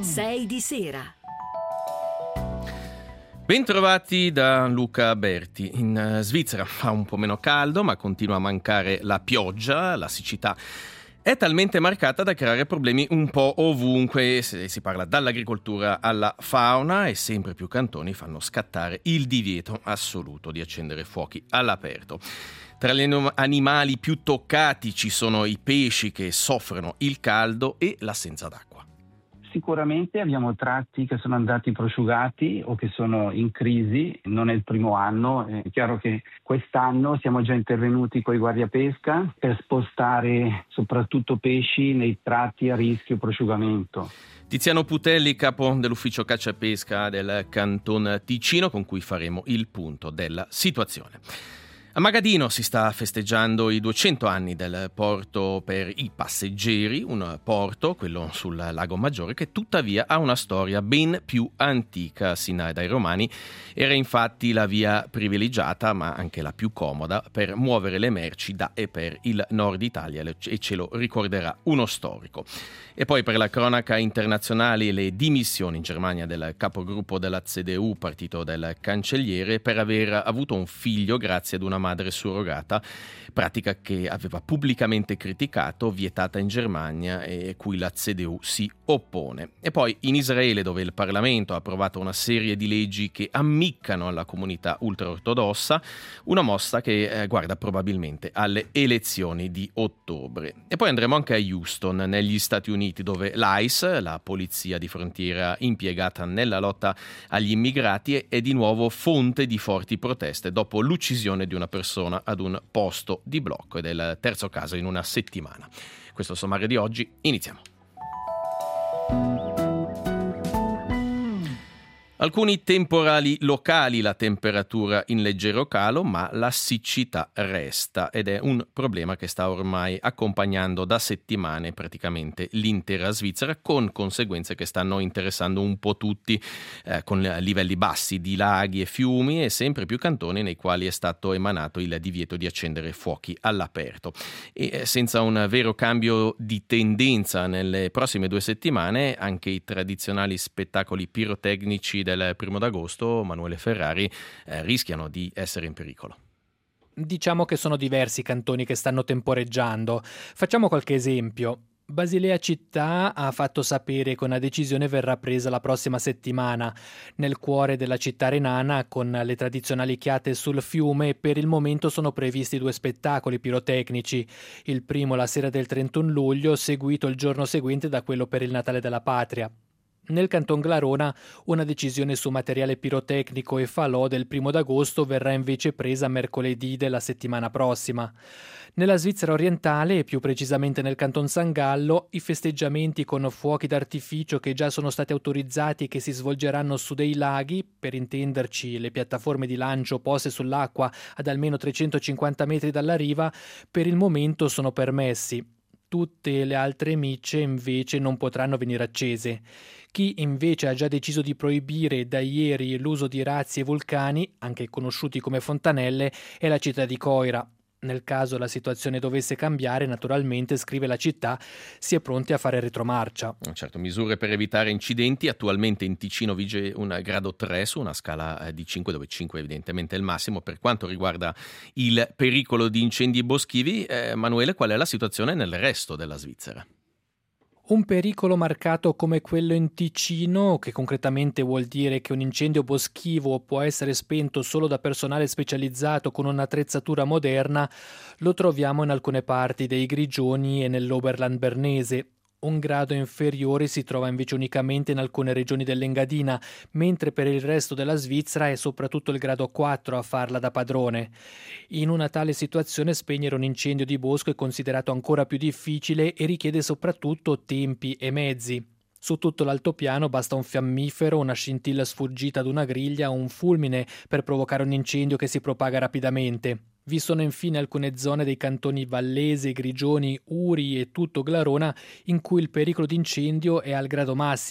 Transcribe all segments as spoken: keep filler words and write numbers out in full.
sei di sera. Bentrovati da Luca Berti. In Svizzera fa un po' meno caldo, ma continua a mancare la pioggia, la siccità è talmente marcata da creare problemi un po' ovunque. Si parla dall'agricoltura alla fauna e sempre più cantoni fanno scattare il divieto assoluto di accendere fuochi all'aperto. Tra gli animali più toccati ci sono i pesci che soffrono il caldo e l'assenza d'acqua. Sicuramente abbiamo tratti che sono andati prosciugati o che sono in crisi, non è il primo anno, è chiaro che quest'anno siamo già intervenuti con i guardiapesca per spostare soprattutto pesci nei tratti a rischio prosciugamento. Tiziano Putelli, capo dell'ufficio caccia e pesca del Canton Ticino, con cui faremo il punto della situazione. A Magadino si sta festeggiando i duecento anni del porto per i passeggeri, un porto, quello sul Lago Maggiore, che tuttavia ha una storia ben più antica. Sin dai Romani era infatti la via privilegiata, ma anche la più comoda, per muovere le merci da e per il nord Italia, e ce lo ricorderà uno storico. E poi per la cronaca internazionale le dimissioni in Germania del capogruppo della C D U, partito del cancelliere, per aver avuto un figlio grazie ad una madre surrogata, pratica che aveva pubblicamente criticato, vietata in Germania e cui la C D U si oppone. E poi in Israele, dove il Parlamento ha approvato una serie di leggi che ammiccano alla comunità ultraortodossa, una mossa che eh, guarda probabilmente alle elezioni di ottobre. E poi andremo anche a Houston, negli Stati Uniti, dove l'ICE, la polizia di frontiera impiegata nella lotta agli immigrati, è di nuovo fonte di forti proteste dopo l'uccisione di una persona ad un posto di blocco, ed è il terzo caso in una settimana. Questo è il sommario di oggi, iniziamo. Alcuni temporali locali, la temperatura in leggero calo, ma la siccità resta, ed è un problema che sta ormai accompagnando da settimane praticamente l'intera Svizzera, con conseguenze che stanno interessando un po' tutti, eh, con livelli bassi di laghi e fiumi e sempre più cantoni nei quali è stato emanato il divieto di accendere fuochi all'aperto. E senza un vero cambio di tendenza nelle prossime due settimane, anche i tradizionali spettacoli pirotecnici del primo d'agosto, Manuele Ferrari, eh, rischiano di essere in pericolo. Diciamo che sono diversi i cantoni che stanno temporeggiando. Facciamo qualche esempio. Basilea città ha fatto sapere che una decisione verrà presa la prossima settimana. Nel cuore della città renana, con le tradizionali chiate sul fiume, per il momento sono previsti due spettacoli pirotecnici. Il primo la sera del trentuno luglio, seguito il giorno seguente da quello per il Natale della Patria. Nel Canton Glarona una decisione su materiale pirotecnico e falò del primo d'agosto verrà invece presa mercoledì della settimana prossima. Nella Svizzera orientale, e più precisamente nel Canton San Gallo, i festeggiamenti con fuochi d'artificio che già sono stati autorizzati e che si svolgeranno su dei laghi, per intenderci le piattaforme di lancio poste sull'acqua ad almeno trecentocinquanta metri dalla riva, per il momento sono permessi. Tutte le altre micce invece non potranno venire accese. Chi invece ha già deciso di proibire da ieri l'uso di razzi e vulcani, anche conosciuti come fontanelle, è la città di Coira. Nel caso la situazione dovesse cambiare, naturalmente, scrive la città, si è pronti a fare retromarcia. Certo, misure per evitare incidenti. Attualmente in Ticino vige un grado tre su una scala di cinque, dove cinque evidentemente è il massimo per quanto riguarda il pericolo di incendi boschivi. Eh, Manuele, qual è la situazione nel resto della Svizzera? Un pericolo marcato come quello in Ticino, che concretamente vuol dire che un incendio boschivo può essere spento solo da personale specializzato con un'attrezzatura moderna, lo troviamo in alcune parti dei Grigioni e nell'Oberland bernese. Un grado inferiore si trova invece unicamente in alcune regioni dell'Engadina, mentre per il resto della Svizzera è soprattutto il grado quattro a farla da padrone. In una tale situazione spegnere un incendio di bosco è considerato ancora più difficile e richiede soprattutto tempi e mezzi. Su tutto l'altopiano basta un fiammifero, una scintilla sfuggita ad una griglia o un fulmine per provocare un incendio che si propaga rapidamente. Vi sono infine alcune zone dei cantoni Vallese, Grigioni, Uri e tutto Glarona in cui il pericolo di incendio è al grado massimo,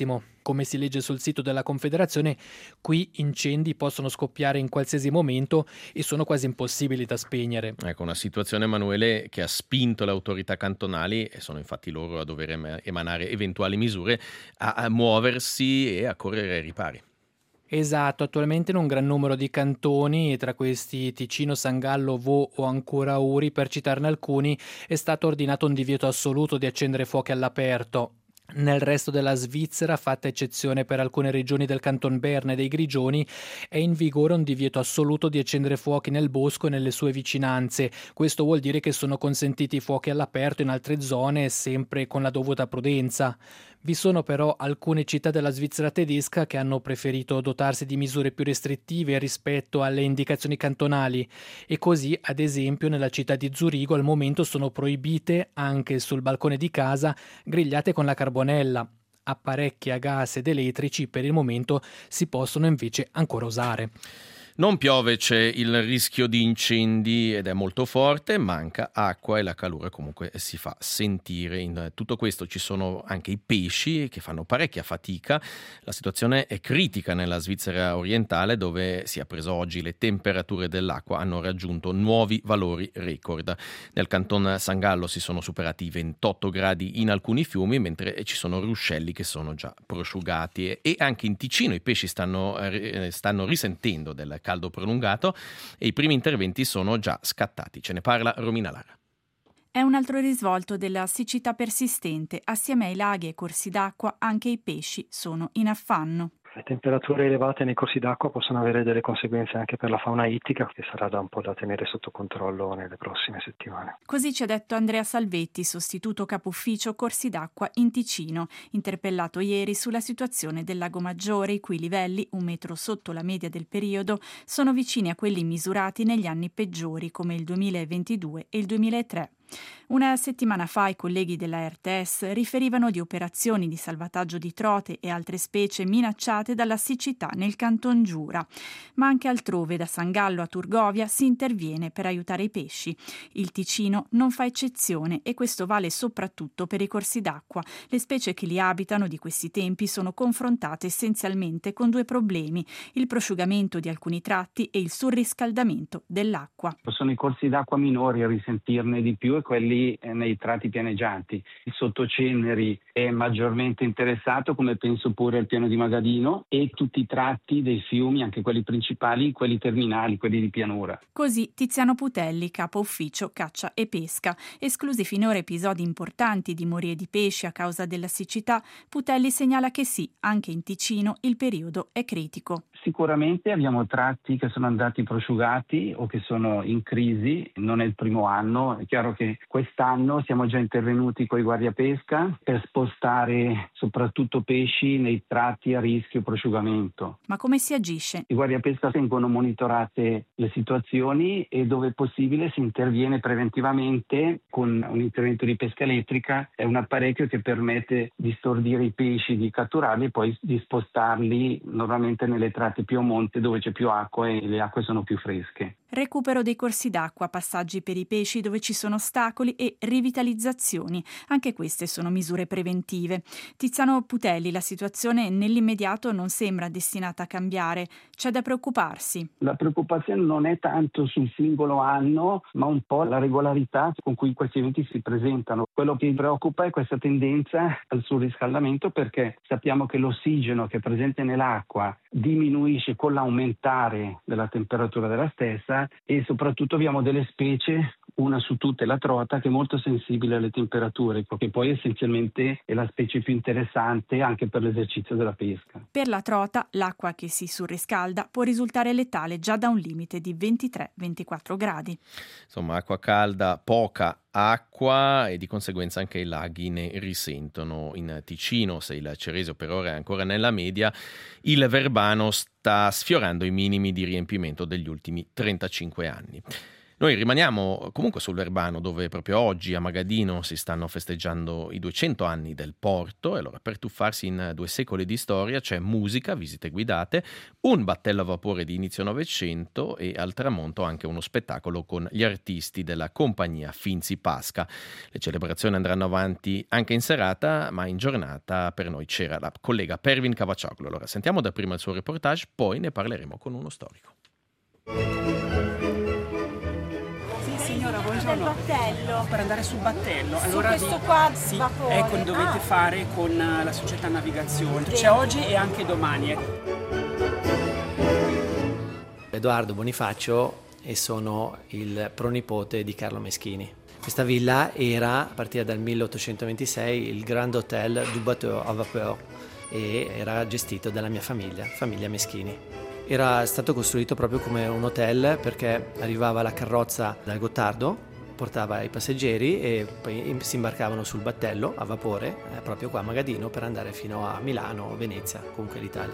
come si legge sul sito della Confederazione, qui incendi possono scoppiare in qualsiasi momento e sono quasi impossibili da spegnere. Ecco, una situazione, Emanuele, che ha spinto le autorità cantonali, e sono infatti loro a dover em- emanare eventuali misure, a, a muoversi e a correre ai ripari. Esatto, attualmente in un gran numero di cantoni, tra questi Ticino, Sangallo, Vaud o ancora Uri, per citarne alcuni, è stato ordinato un divieto assoluto di accendere fuochi all'aperto. Nel resto della Svizzera, fatta eccezione per alcune regioni del Canton Berna e dei Grigioni, è in vigore un divieto assoluto di accendere fuochi nel bosco e nelle sue vicinanze. Questo vuol dire che sono consentiti i fuochi all'aperto in altre zone, sempre con la dovuta prudenza. Vi sono però alcune città della Svizzera tedesca che hanno preferito dotarsi di misure più restrittive rispetto alle indicazioni cantonali e così, ad esempio, nella città di Zurigo al momento sono proibite, anche sul balcone di casa, grigliate con la carbonella. Apparecchi a gas ed elettrici per il momento si possono invece ancora usare. Non piove, c'è il rischio di incendi ed è molto forte, manca acqua e la calore comunque si fa sentire. In tutto questo ci sono anche i pesci che fanno parecchia fatica. La situazione è critica nella Svizzera orientale, dove si è preso oggi le temperature dell'acqua hanno raggiunto nuovi valori record. Nel canton Sangallo si sono superati i ventotto gradi in alcuni fiumi, mentre ci sono ruscelli che sono già prosciugati. E anche in Ticino i pesci stanno, stanno risentendo del caldo prolungato e i primi interventi sono già scattati. Ce ne parla Romina Lara. È un altro risvolto della siccità persistente. Assieme ai laghi e ai corsi d'acqua, anche i pesci sono in affanno. Le temperature elevate nei corsi d'acqua possono avere delle conseguenze anche per la fauna ittica, che sarà da un po' da tenere sotto controllo nelle prossime settimane. Così ci ha detto Andrea Salvetti, sostituto capo ufficio corsi d'acqua in Ticino, interpellato ieri sulla situazione del Lago Maggiore, i cui livelli, un metro sotto la media del periodo, sono vicini a quelli misurati negli anni peggiori come il duemilaventidue e il duemilatré. Una settimana fa i colleghi della R T S riferivano di operazioni di salvataggio di trote e altre specie minacciate dalla siccità nel Canton Giura, ma anche altrove, da Sangallo a Turgovia, si interviene per aiutare i pesci. Il Ticino non fa eccezione e questo vale soprattutto per i corsi d'acqua. Le specie che li abitano di questi tempi sono confrontate essenzialmente con due problemi: il prosciugamento di alcuni tratti e il surriscaldamento dell'acqua. Sono i corsi d'acqua minori a risentirne di più e quelli nei tratti pianeggianti. Il Sottoceneri è maggiormente interessato, come penso pure il piano di Magadino, e tutti i tratti dei fiumi, anche quelli principali, quelli terminali, quelli di pianura. Così Tiziano Putelli, capo ufficio caccia e pesca. Esclusi finora episodi importanti di morie di pesci a causa della siccità, Putelli segnala che sì, anche in Ticino il periodo è critico. Sicuramente abbiamo tratti che sono andati prosciugati o che sono in crisi, non è il primo anno. È chiaro che quest'anno siamo già intervenuti con i guardiapesca per spostare soprattutto pesci nei tratti a rischio prosciugamento. Ma come si agisce? I guardiapesca tengono monitorate le situazioni e dove è possibile si interviene preventivamente con un intervento di pesca elettrica. È un apparecchio che permette di stordire i pesci, di catturarli e poi di spostarli normalmente nelle tratti più a monte dove c'è più acqua e le acque sono più fresche. Recupero dei corsi d'acqua, passaggi per i pesci dove ci sono ostacoli e rivitalizzazioni. Anche queste sono misure preventive. Tiziano Putelli, la situazione nell'immediato non sembra destinata a cambiare. C'è da preoccuparsi. La preoccupazione non è tanto sul singolo anno, ma un po' la regolarità con cui questi eventi si presentano. Quello che mi preoccupa è questa tendenza al surriscaldamento, perché sappiamo che l'ossigeno che è presente nell'acqua diminuisce con l'aumentare della temperatura della stessa e soprattutto abbiamo delle specie, una su tutte la trota, che è molto sensibile alle temperature, che poi essenzialmente è la specie più interessante anche per l'esercizio della pesca. Per la trota, l'acqua che si surriscalda può risultare letale già da un limite di ventitré ventiquattro gradi. Insomma, acqua calda, poca acqua e di conseguenza anche i laghi ne risentono. In Ticino, se il Ceresio per ora è ancora nella media, il Verbano sta sfiorando i minimi di riempimento degli ultimi trentacinque anni. Noi rimaniamo comunque sul Verbano, dove proprio oggi a Magadino si stanno festeggiando i duecento anni del porto, e allora per tuffarsi in due secoli di storia c'è musica, visite guidate, un battello a vapore di inizio Novecento e al tramonto anche uno spettacolo con gli artisti della compagnia Finzi Pasca. Le celebrazioni andranno avanti anche in serata, ma in giornata per noi c'era la collega Pervin Cavaccioclo. Allora sentiamo dapprima il suo reportage, poi ne parleremo con uno storico. Signora, buongiorno. Per battello. Per andare sul battello. Su Allora questo vi- qua sì, vapore. ecco, dovete Ah. fare con eh, la società navigazione. Dentro. C'è oggi e anche domani. ecco. Edoardo Bonifacio e sono il pronipote di Carlo Meschini. Questa villa era, a partire dal milleottocentoventisei, il Grand Hotel du Bateau à Vapeur e era gestito dalla mia famiglia, famiglia Meschini. Era stato costruito proprio come un hotel perché arrivava la carrozza dal Gottardo, portava i passeggeri e poi si imbarcavano sul battello a vapore, eh, proprio qua a Magadino, per andare fino a Milano, Venezia, comunque l'Italia.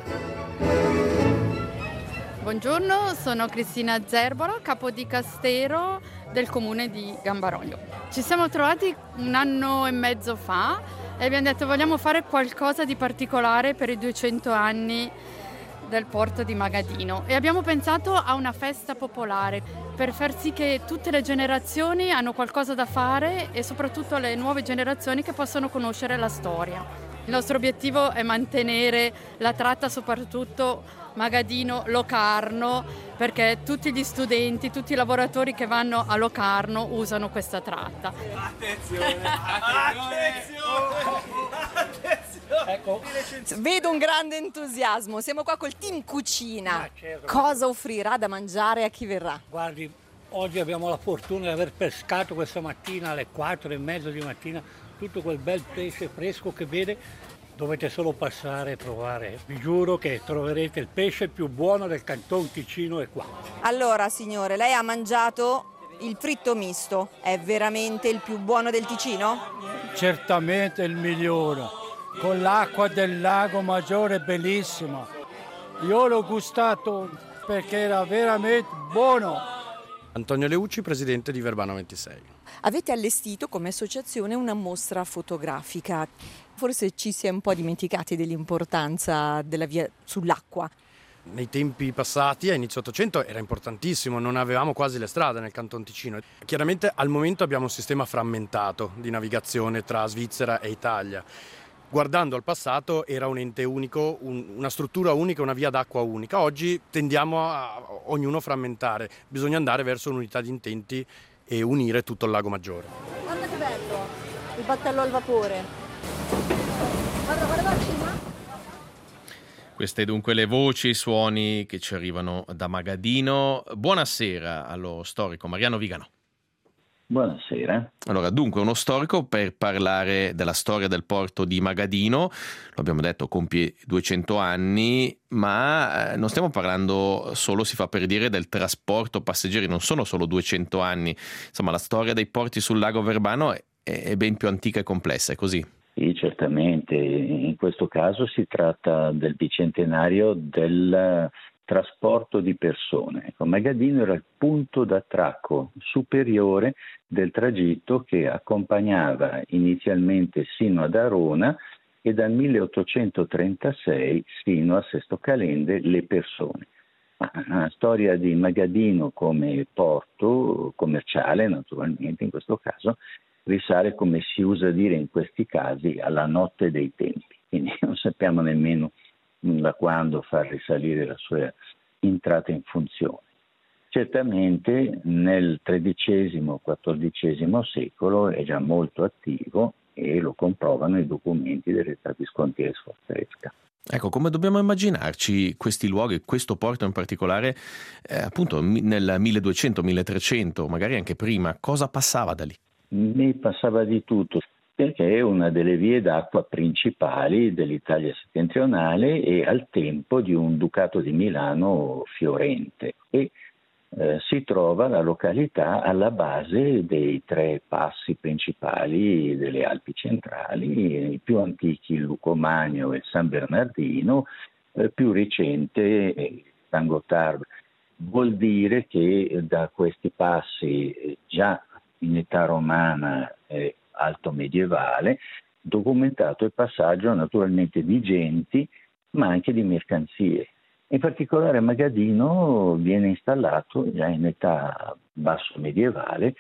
Buongiorno, sono Cristina Zerbolo, capodicastero del comune di Gambaroglio. Ci siamo trovati un anno e mezzo fa e abbiamo detto vogliamo fare qualcosa di particolare per i duecento anni del porto di Magadino e abbiamo pensato a una festa popolare per far sì che tutte le generazioni hanno qualcosa da fare e soprattutto le nuove generazioni che possono conoscere la storia. Il nostro obiettivo è mantenere la tratta soprattutto Magadino-Locarno perché tutti gli studenti, tutti i lavoratori che vanno a Locarno usano questa tratta. Attenzione, attenzione, attenzione. Ecco. Vedo un grande entusiasmo, siamo qua col team cucina. Ah, certo. Cosa offrirà da mangiare a chi verrà? Guardi, oggi abbiamo la fortuna di aver pescato questa mattina alle quattro e mezza di mattina tutto quel bel pesce fresco che vede. Dovete solo passare e provare. Vi giuro che troverete il pesce più buono del Canton Ticino e qua. Allora signore, lei ha mangiato il fritto misto, è veramente il più buono del Ticino? Certamente il migliore. Con l'acqua del lago Maggiore bellissima. Io l'ho gustato perché era veramente buono. Antonio Leucci, presidente di Verbano ventisei. Avete allestito come associazione una mostra fotografica. Forse ci si è un po' dimenticati dell'importanza della via sull'acqua. Nei tempi passati, a inizio Ottocento, era importantissimo, non avevamo quasi le strade nel Canton Ticino. Chiaramente al momento abbiamo un sistema frammentato di navigazione tra Svizzera e Italia. Guardando al passato era un ente unico, un, una struttura unica, una via d'acqua unica. Oggi tendiamo a ognuno frammentare, bisogna andare verso un'unità di intenti e unire tutto il Lago Maggiore. Guarda che bello, il battello al vapore. Guarda, guarda la cima. Queste dunque le voci, i suoni che ci arrivano da Magadino. Buonasera allo storico Mariano Vigano. Buonasera. Allora, dunque, uno storico per parlare della storia del porto di Magadino, lo abbiamo detto, compie duecento anni, ma eh, non stiamo parlando solo, si fa per dire, del trasporto passeggeri, non sono solo duecento anni, insomma la storia dei porti sul lago Verbano è, è ben più antica e complessa, è così? Sì, certamente, in questo caso si tratta del bicentenario del trasporto di persone. Ecco, Magadino era il punto d'attracco superiore del tragitto che accompagnava inizialmente sino ad Arona e dal milleottocentotrentasei sino a Sesto Calende le persone. Ma la storia di Magadino come porto commerciale, naturalmente in questo caso, risale, come si usa dire in questi casi, alla notte dei tempi. Quindi non sappiamo nemmeno da quando far risalire la sua entrata in funzione. Certamente nel tredicesimo quattordicesimo secolo è già molto attivo e lo comprovano i documenti dell'età viscontea e sforzesca. Ecco, come dobbiamo immaginarci questi luoghi, questo porto in particolare, eh, appunto nel milleduecento milletrecento, magari anche prima, cosa passava da lì? Ne passava di tutto, perché è una delle vie d'acqua principali dell'Italia settentrionale e al tempo di un ducato di Milano fiorente. E eh, si trova la località alla base dei tre passi principali delle Alpi centrali, i più antichi il Lucomagno e il San Bernardino, eh, più recente eh, San Gottardo. vuol dire che da questi passi già in età romana e alto medievale documentato il passaggio naturalmente di genti ma anche di mercanzie. In particolare a Magadino viene installato già in età basso medievale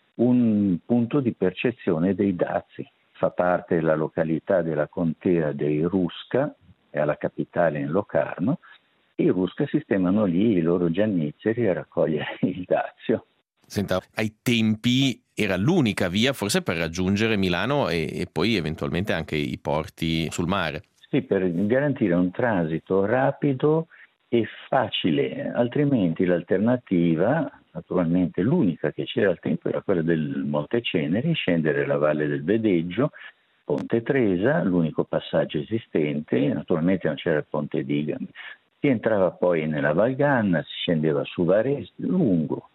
un punto di percezione dei dazi. Fa parte della località della contea dei Rusca, è alla capitale in Locarno, e i Rusca sistemano lì i loro giannizzeri a raccogliere il dazio. Senta, ai tempi era l'unica via forse per raggiungere Milano e, e poi eventualmente anche i porti sul mare. Sì, per garantire un transito rapido e facile, altrimenti l'alternativa, naturalmente l'unica che c'era al tempo, era quella del Monte Ceneri, scendere la Valle del Vedeggio, Ponte Tresa, l'unico passaggio esistente, naturalmente non c'era il Ponte Digami. Si entrava poi nella Valganna, si scendeva su Varese, lungo,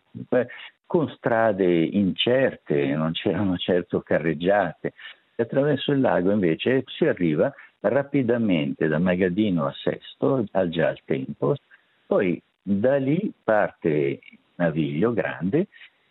con strade incerte, non c'erano certo carreggiate. E attraverso il lago invece si arriva rapidamente da Magadino a Sesto, al già al tempo, poi da lì parte il naviglio grande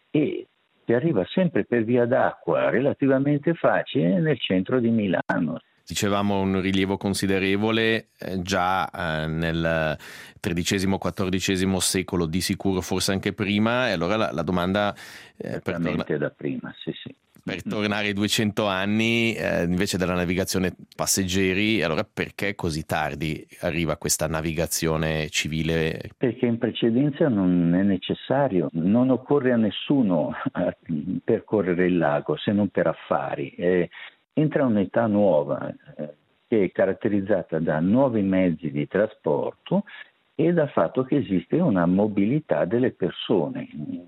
e si arriva sempre per via d'acqua relativamente facile nel centro di Milano. Dicevamo un rilievo considerevole eh, già eh, nel tredicesimo quattordicesimo secolo, di sicuro forse anche prima, e allora la, la domanda eh, per, torna- da prima, sì, sì. per tornare ai duecento anni eh, invece della navigazione passeggeri, allora perché così tardi arriva questa navigazione civile? Perché in precedenza non è necessario, non occorre a nessuno percorrere il lago se non per affari. Eh, entra un'età nuova eh, che è caratterizzata da nuovi mezzi di trasporto e dal fatto che esiste una mobilità delle persone.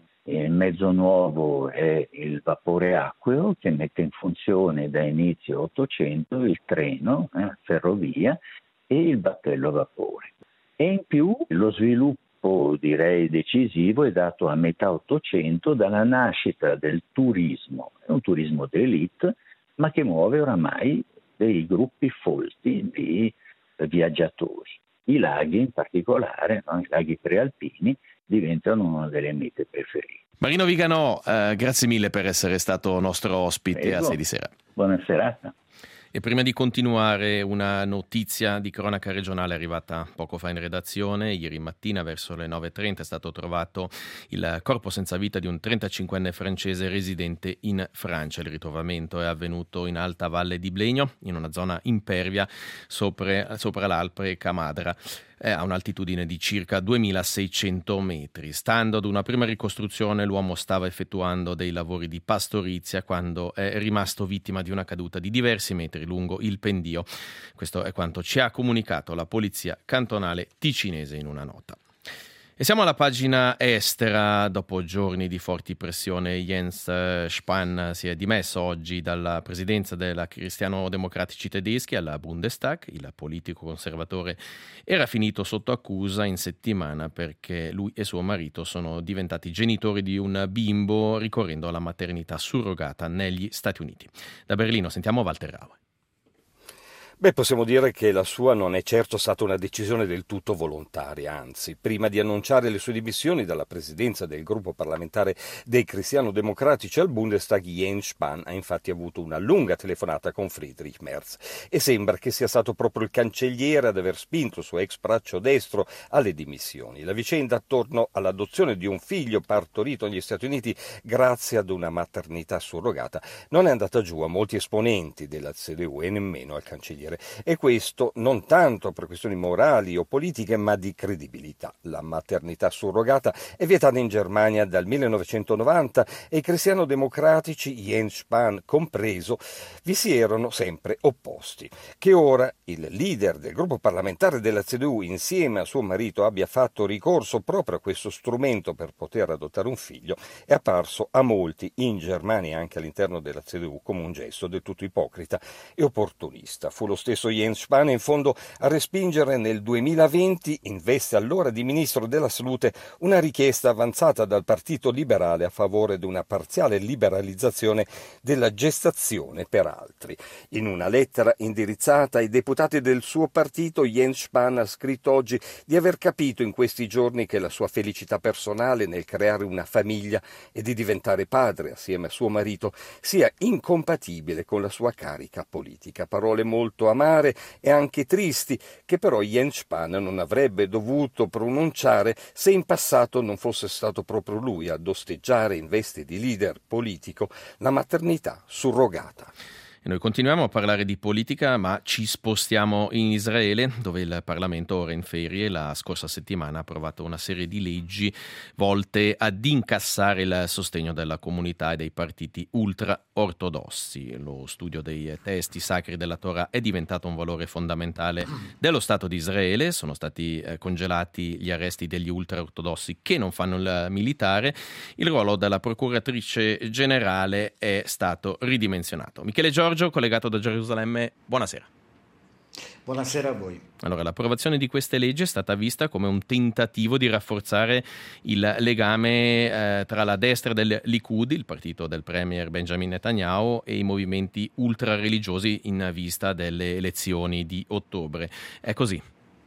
Il mezzo nuovo è il vapore acqueo che mette in funzione da inizio Ottocento il treno, eh, ferrovia e il battello a vapore. E in più lo sviluppo, direi decisivo, è dato a metà Ottocento dalla nascita del turismo. È un turismo d'élite, ma che muove oramai dei gruppi folti di viaggiatori. I laghi in particolare, no? I laghi prealpini, diventano una delle mete preferite. Marino Viganò, eh, grazie mille per essere stato nostro ospite. Prego. A sei di sera. Buona serata. E prima di continuare, una notizia di cronaca regionale arrivata poco fa in redazione. Ieri mattina verso le nove e trenta è stato trovato il corpo senza vita di un trentacinquenne francese residente in Francia. Il ritrovamento è avvenuto in Alta Valle di Blegno, in una zona impervia sopra, sopra l'Alpe Camadra, a un'altitudine di circa duemilaseicento metri. Stando ad una prima ricostruzione, l'uomo stava effettuando dei lavori di pastorizia quando è rimasto vittima di una caduta di diversi metri lungo il pendio. Questo è quanto ci ha comunicato la polizia cantonale ticinese in una nota. E siamo alla pagina estera. Dopo giorni di forti pressione, Jens Spahn si è dimesso oggi dalla presidenza della Cristiano-Democratici tedeschi alla Bundestag. Il politico conservatore era finito sotto accusa in settimana perché lui e suo marito sono diventati genitori di un bimbo ricorrendo alla maternità surrogata negli Stati Uniti. Da Berlino sentiamo Walter Raue. Beh, possiamo dire che la sua non è certo stata una decisione del tutto volontaria, anzi, prima di annunciare le sue dimissioni dalla presidenza del gruppo parlamentare dei cristiano-democratici al Bundestag, Jens Spahn ha infatti avuto una lunga telefonata con Friedrich Merz e sembra che sia stato proprio il cancelliere ad aver spinto il suo ex braccio destro alle dimissioni. La vicenda attorno all'adozione di un figlio partorito negli Stati Uniti grazie ad una maternità surrogata non è andata giù a molti esponenti della C D U e nemmeno al cancelliere. E questo non tanto per questioni morali o politiche, ma di credibilità. La maternità surrogata è vietata in Germania dal millenovecentonovanta e i cristiano-democratici, Jens Spahn compreso, vi si erano sempre opposti. Che ora il leader del gruppo parlamentare della C D U, insieme a suo marito, abbia fatto ricorso proprio a questo strumento per poter adottare un figlio, è apparso a molti in Germania e anche all'interno della C D U come un gesto del tutto ipocrita e opportunista. Fu lo stesso Jens Spahn in fondo a respingere nel duemilaventi, in veste allora di ministro della Salute, una richiesta avanzata dal Partito Liberale a favore di una parziale liberalizzazione della gestazione per altri. In una lettera indirizzata ai deputati del suo partito, Jens Spahn ha scritto oggi di aver capito in questi giorni che la sua felicità personale nel creare una famiglia e di diventare padre assieme a suo marito sia incompatibile con la sua carica politica. Parole molto amare e anche tristi che però Jens Spahn non avrebbe dovuto pronunciare se in passato non fosse stato proprio lui ad osteggiare in veste di leader politico la maternità surrogata. E noi continuiamo a parlare di politica, ma ci spostiamo in Israele, dove il Parlamento ora in ferie la scorsa settimana ha approvato una serie di leggi volte ad incassare il sostegno della comunità e dei partiti ultra-ortodossi. Lo studio dei testi sacri della Torah è diventato un valore fondamentale dello Stato di Israele. Sono stati eh, congelati gli arresti degli ultra-ortodossi che non fanno il militare. Il ruolo della procuratrice generale è stato ridimensionato. Michele Giorgio, collegato da Gerusalemme, buonasera. Buonasera a voi. Allora, l'approvazione di queste leggi è stata vista come un tentativo di rafforzare il legame eh, tra la destra del Likud, il partito del premier Benjamin Netanyahu, e i movimenti ultrareligiosi in vista delle elezioni di ottobre. È così?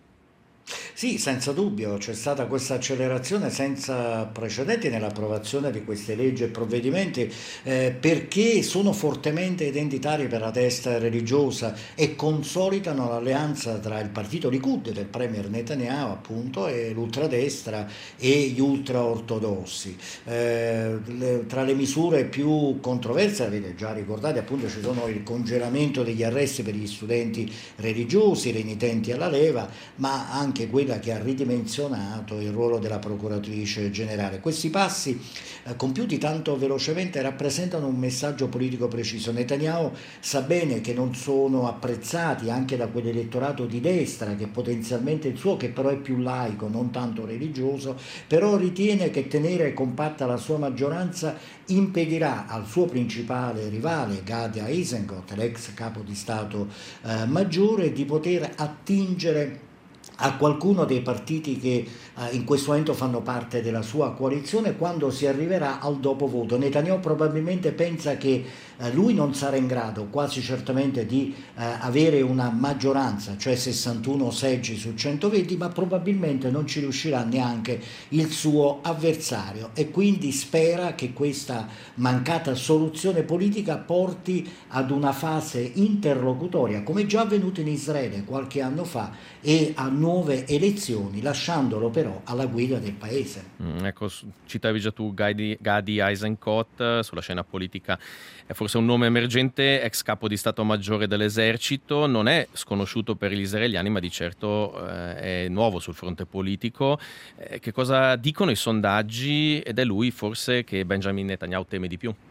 Sì, senza dubbio, c'è stata questa accelerazione senza precedenti nell'approvazione di queste leggi e provvedimenti eh, perché sono fortemente identitari per la destra religiosa e consolidano l'alleanza tra il partito Likud del premier Netanyahu appunto e l'ultradestra e gli ultraortodossi. Eh, le, tra le misure più controverse, avete già ricordato, appunto ci sono il congelamento degli arresti per gli studenti religiosi renitenti alla leva, ma anche anche quella che ha ridimensionato il ruolo della procuratrice generale. Questi passi eh, compiuti tanto velocemente rappresentano un messaggio politico preciso. Netanyahu sa bene che non sono apprezzati anche da quell'elettorato di destra che potenzialmente è il suo, che però è più laico, non tanto religioso, però ritiene che tenere compatta la sua maggioranza impedirà al suo principale rivale Gadi Eisenkot, l'ex capo di Stato eh, maggiore, di poter attingere a qualcuno dei partiti che eh, in questo momento fanno parte della sua coalizione quando si arriverà al dopo voto. Netanyahu probabilmente pensa che eh, lui non sarà in grado quasi certamente di eh, avere una maggioranza, cioè sessantuno seggi su centoventi, ma probabilmente non ci riuscirà neanche il suo avversario e quindi spera che questa mancata soluzione politica porti ad una fase interlocutoria, come già avvenuto in Israele qualche anno fa, e a nuove elezioni, lasciandolo però alla guida del paese. Mm, ecco, citavi già tu Gadi, Gadi Eisenkot, sulla scena politica è forse un nome emergente, ex capo di Stato Maggiore dell'esercito, non è sconosciuto per gli israeliani, ma di certo eh, è nuovo sul fronte politico. Eh, che cosa dicono i sondaggi? Ed è lui forse che Benjamin Netanyahu teme di più?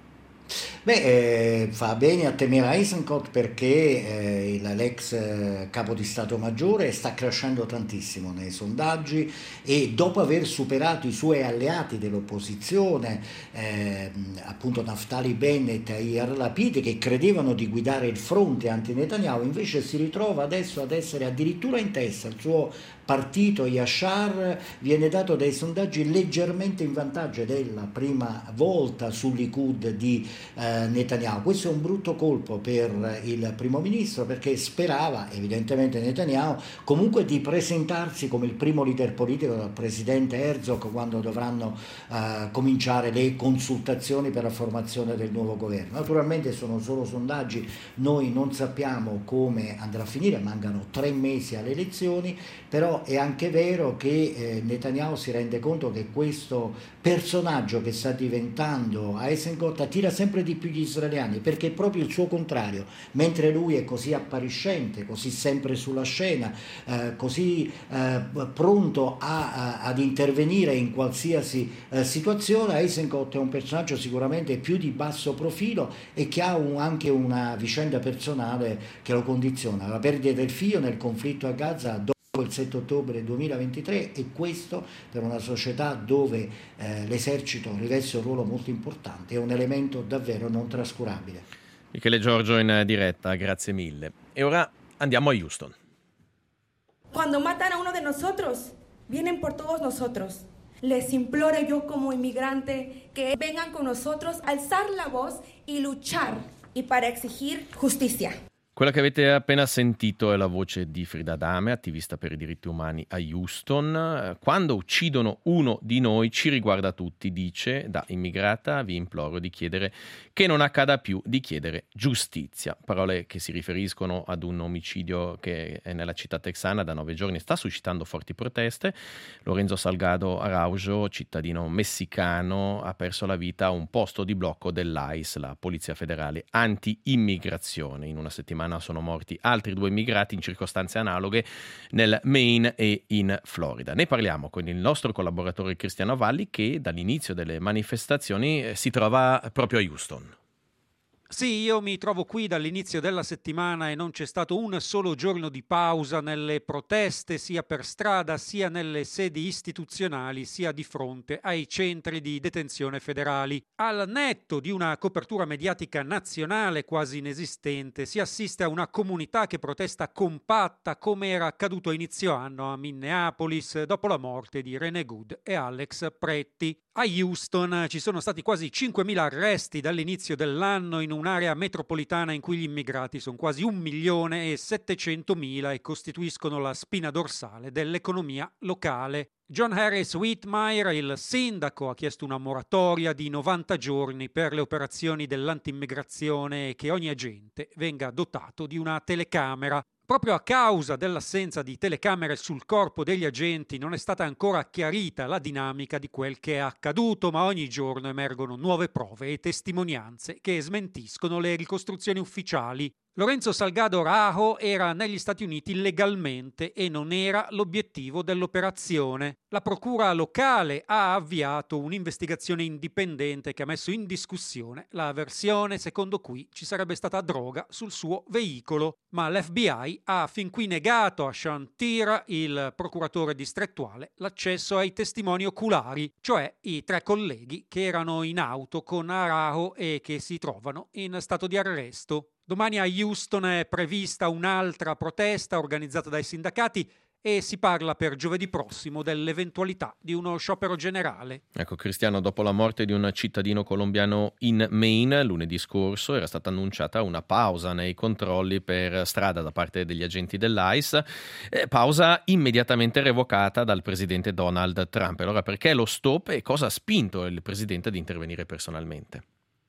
Beh, eh, fa bene a temere Eisenkot perché eh, l'ex eh, capo di Stato Maggiore sta crescendo tantissimo nei sondaggi e dopo aver superato i suoi alleati dell'opposizione, eh, appunto Naftali Bennett e Yair Lapid, che credevano di guidare il fronte anti-Netanyahu, invece si ritrova adesso ad essere addirittura in testa. Il suo partito Yashar viene dato dai sondaggi leggermente in vantaggio della prima volta sul Likud di eh, Netanyahu. Questo è un brutto colpo per il primo ministro perché sperava evidentemente Netanyahu comunque di presentarsi come il primo leader politico dal presidente Herzog quando dovranno eh, cominciare le consultazioni per la formazione del nuovo governo. Naturalmente sono solo sondaggi, noi non sappiamo come andrà a finire, mancano tre mesi alle elezioni, però è anche vero che eh, Netanyahu si rende conto che questo personaggio che sta diventando Eisenkot attira sempre di più gli israeliani, perché è proprio il suo contrario. Mentre lui è così appariscente, così sempre sulla scena, eh, così eh, pronto a, a, ad intervenire in qualsiasi eh, situazione, Eisenkot è un personaggio sicuramente più di basso profilo e che ha un, anche una vicenda personale che lo condiziona. La perdita del figlio nel conflitto a Gaza dopo il sette ottobre duemilaventitré, e questo per una società dove eh, l'esercito riveste un ruolo molto importante è un elemento davvero non trascurabile. Michele Giorgio in diretta, grazie mille. E ora andiamo a Houston. Cuando matan a uno de nosotros, vienen por todos nosotros. Les imploro yo como inmigrante que vengan con nosotros a alzar la voz y luchar y para exigir justicia. Quella che avete appena sentito è la voce di Frida Adame, attivista per i diritti umani a Houston. Quando uccidono uno di noi ci riguarda tutti, dice. Da immigrata vi imploro di chiedere che non accada più, di chiedere giustizia. Parole che si riferiscono ad un omicidio che è nella città texana da nove giorni, sta suscitando forti proteste. Lorenzo Salgado Araujo, cittadino messicano, ha perso la vita a un posto di blocco dell'I C E, la Polizia Federale Anti-Immigrazione. In una settimana sono morti altri due immigrati in circostanze analoghe nel Maine e in Florida. Ne parliamo con il nostro collaboratore Cristiano Valli, che dall'inizio delle manifestazioni si trova proprio a Houston. Sì, io mi trovo qui dall'inizio della settimana e non c'è stato un solo giorno di pausa nelle proteste, sia per strada, sia nelle sedi istituzionali, sia di fronte ai centri di detenzione federali. Al netto di una copertura mediatica nazionale quasi inesistente, si assiste a una comunità che protesta compatta, come era accaduto a inizio anno a Minneapolis dopo la morte di René Good e Alex Pretti. A Houston ci sono stati quasi cinquemila arresti dall'inizio dell'anno in un'area metropolitana in cui gli immigrati sono quasi un milione e settecentomila e costituiscono la spina dorsale dell'economia locale. John Harris Whitmire, il sindaco, ha chiesto una moratoria di novanta giorni per le operazioni dell'anti-immigrazione e che ogni agente venga dotato di una telecamera. Proprio a causa dell'assenza di telecamere sul corpo degli agenti non è stata ancora chiarita la dinamica di quel che è accaduto, ma ogni giorno emergono nuove prove e testimonianze che smentiscono le ricostruzioni ufficiali. Lorenzo Salgado Araujo era negli Stati Uniti legalmente e non era l'obiettivo dell'operazione. La procura locale ha avviato un'investigazione indipendente che ha messo in discussione la versione secondo cui ci sarebbe stata droga sul suo veicolo, ma l'F B I ha fin qui negato a Sean Tir, il procuratore distrettuale, l'accesso ai testimoni oculari, cioè i tre colleghi che erano in auto con Araujo e che si trovano in stato di arresto. Domani a Houston è prevista un'altra protesta organizzata dai sindacati e si parla per giovedì prossimo dell'eventualità di uno sciopero generale. Ecco Cristiano, dopo la morte di un cittadino colombiano in Maine lunedì scorso era stata annunciata una pausa nei controlli per strada da parte degli agenti dell'I C E, eh, pausa immediatamente revocata dal presidente Donald Trump. Allora perché lo stop e cosa ha spinto il presidente ad intervenire personalmente?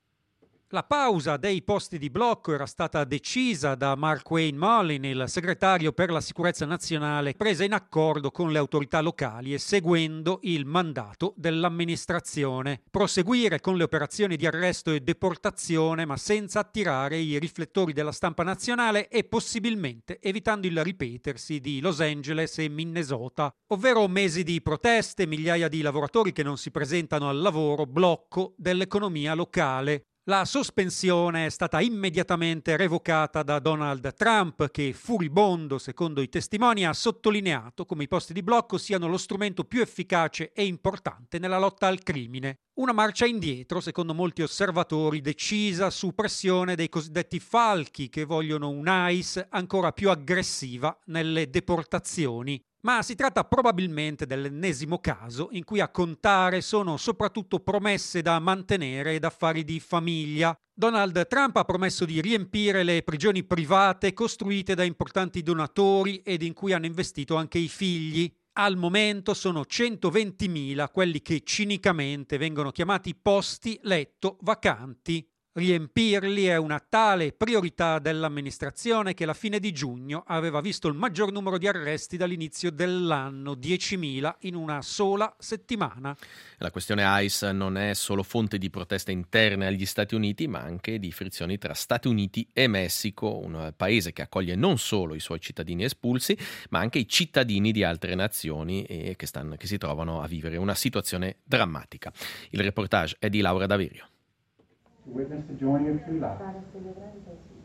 La pausa dei posti di blocco era stata decisa da Markwayne Mullin, il segretario per la sicurezza nazionale, presa in accordo con le autorità locali e seguendo il mandato dell'amministrazione. Proseguire con le operazioni di arresto e deportazione, ma senza attirare i riflettori della stampa nazionale e possibilmente evitando il ripetersi di Los Angeles e Minnesota, ovvero mesi di proteste, migliaia di lavoratori che non si presentano al lavoro, blocco dell'economia locale. La sospensione è stata immediatamente revocata da Donald Trump, che, furibondo secondo i testimoni, ha sottolineato come i posti di blocco siano lo strumento più efficace e importante nella lotta al crimine. Una marcia indietro, secondo molti osservatori, decisa su pressione dei cosiddetti falchi, che vogliono un I C E ancora più aggressiva nelle deportazioni. Ma si tratta probabilmente dell'ennesimo caso in cui a contare sono soprattutto promesse da mantenere ed affari di famiglia. Donald Trump ha promesso di riempire le prigioni private costruite da importanti donatori ed in cui hanno investito anche i figli. Al momento sono centoventimila quelli che cinicamente vengono chiamati posti letto vacanti. Riempirli è una tale priorità dell'amministrazione che la fine di giugno aveva visto il maggior numero di arresti dall'inizio dell'anno, diecimila in una sola settimana. La questione I C E non è solo fonte di proteste interne agli Stati Uniti, ma anche di frizioni tra Stati Uniti e Messico, un paese che accoglie non solo i suoi cittadini espulsi, ma anche i cittadini di altre nazioni e che, stanno, che si trovano a vivere una situazione drammatica. Il reportage è di Laura Daverio.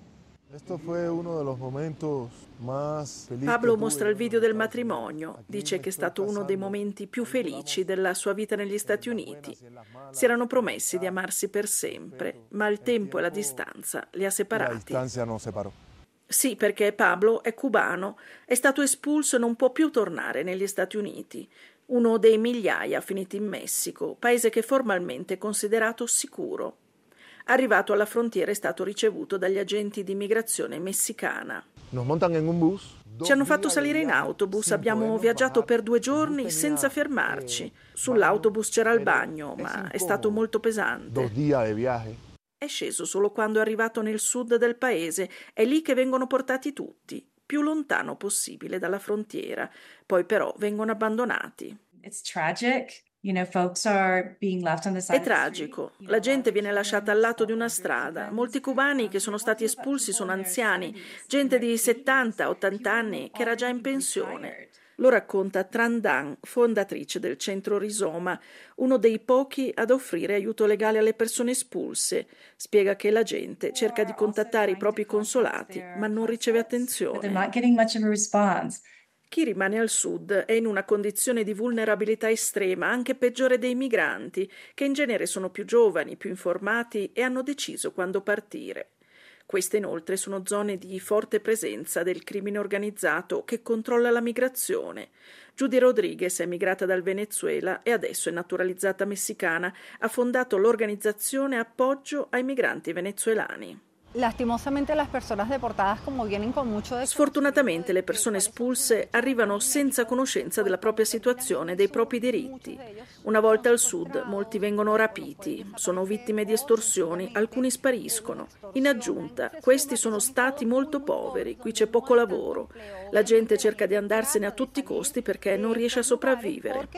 Pablo mostra il video del matrimonio, dice che è stato uno dei momenti più felici della sua vita negli Stati Uniti. Si erano promessi di amarsi per sempre, ma il tempo e la distanza li ha separati. Sì, perché Pablo è cubano, è stato espulso e non può più tornare negli Stati Uniti, uno dei migliaia finiti in Messico, paese che formalmente è considerato sicuro. Arrivato alla frontiera è stato ricevuto dagli agenti di immigrazione messicana. Ci hanno fatto salire in autobus, abbiamo viaggiato per due giorni senza fermarci. Sull'autobus c'era il bagno, ma è stato molto pesante. È sceso solo quando è arrivato nel sud del paese, è lì che vengono portati tutti, più lontano possibile dalla frontiera, poi però vengono abbandonati. It's tragic. You know, folks are being left on the side È tragico, la gente viene lasciata al lato di una strada, molti cubani che sono stati espulsi sono anziani, gente di settanta ottanta anni che era già in pensione. Lo racconta Tran Dan, fondatrice del centro Rizoma, uno dei pochi ad offrire aiuto legale alle persone espulse. Spiega che la gente cerca di contattare i propri consolati, ma non riceve attenzione. Chi rimane al sud è in una condizione di vulnerabilità estrema, anche peggiore dei migranti, che in genere sono più giovani, più informati e hanno deciso quando partire. Queste inoltre sono zone di forte presenza del crimine organizzato che controlla la migrazione. Judy Rodriguez è migrata dal Venezuela e adesso è naturalizzata messicana. Ha fondato l'organizzazione Appoggio ai migranti venezuelani. Sfortunatamente le persone espulse arrivano senza conoscenza della propria situazione, dei propri diritti. Una volta al sud molti vengono rapiti, sono vittime di estorsioni, alcuni spariscono. In aggiunta, questi sono stati molto poveri, qui c'è poco lavoro. La gente cerca di andarsene a tutti i costi perché non riesce a sopravvivere.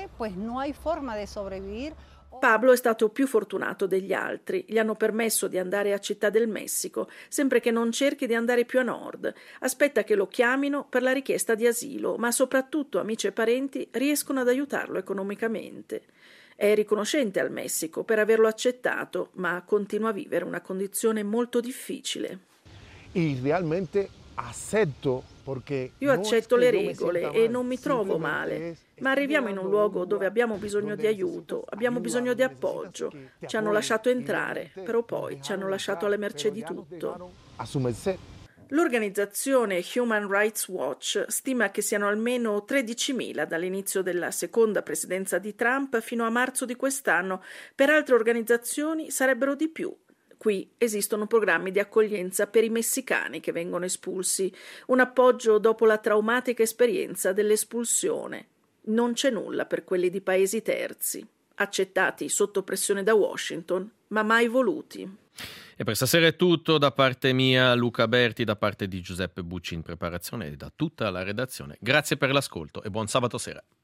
Pablo è stato più fortunato degli altri, gli hanno permesso di andare a Città del Messico, sempre che non cerchi di andare più a nord. Aspetta che lo chiamino per la richiesta di asilo, ma soprattutto amici e parenti riescono ad aiutarlo economicamente. È riconoscente al Messico per averlo accettato, ma continua a vivere una condizione molto difficile. E realmente accetto Io accetto le regole e non mi trovo male, ma arriviamo in un luogo dove abbiamo bisogno di aiuto, abbiamo bisogno di appoggio. Ci hanno lasciato entrare, però poi ci hanno lasciato alle mercé di tutto. L'organizzazione Human Rights Watch stima che siano almeno tredicimila dall'inizio della seconda presidenza di Trump fino a marzo di quest'anno. Per altre organizzazioni sarebbero di più. Qui esistono programmi di accoglienza per i messicani che vengono espulsi, un appoggio dopo la traumatica esperienza dell'espulsione. Non c'è nulla per quelli di paesi terzi, accettati sotto pressione da Washington, ma mai voluti. E per stasera è tutto, da parte mia Luca Berti, da parte di Giuseppe Bucci in preparazione e da tutta la redazione. Grazie per l'ascolto e buon sabato sera.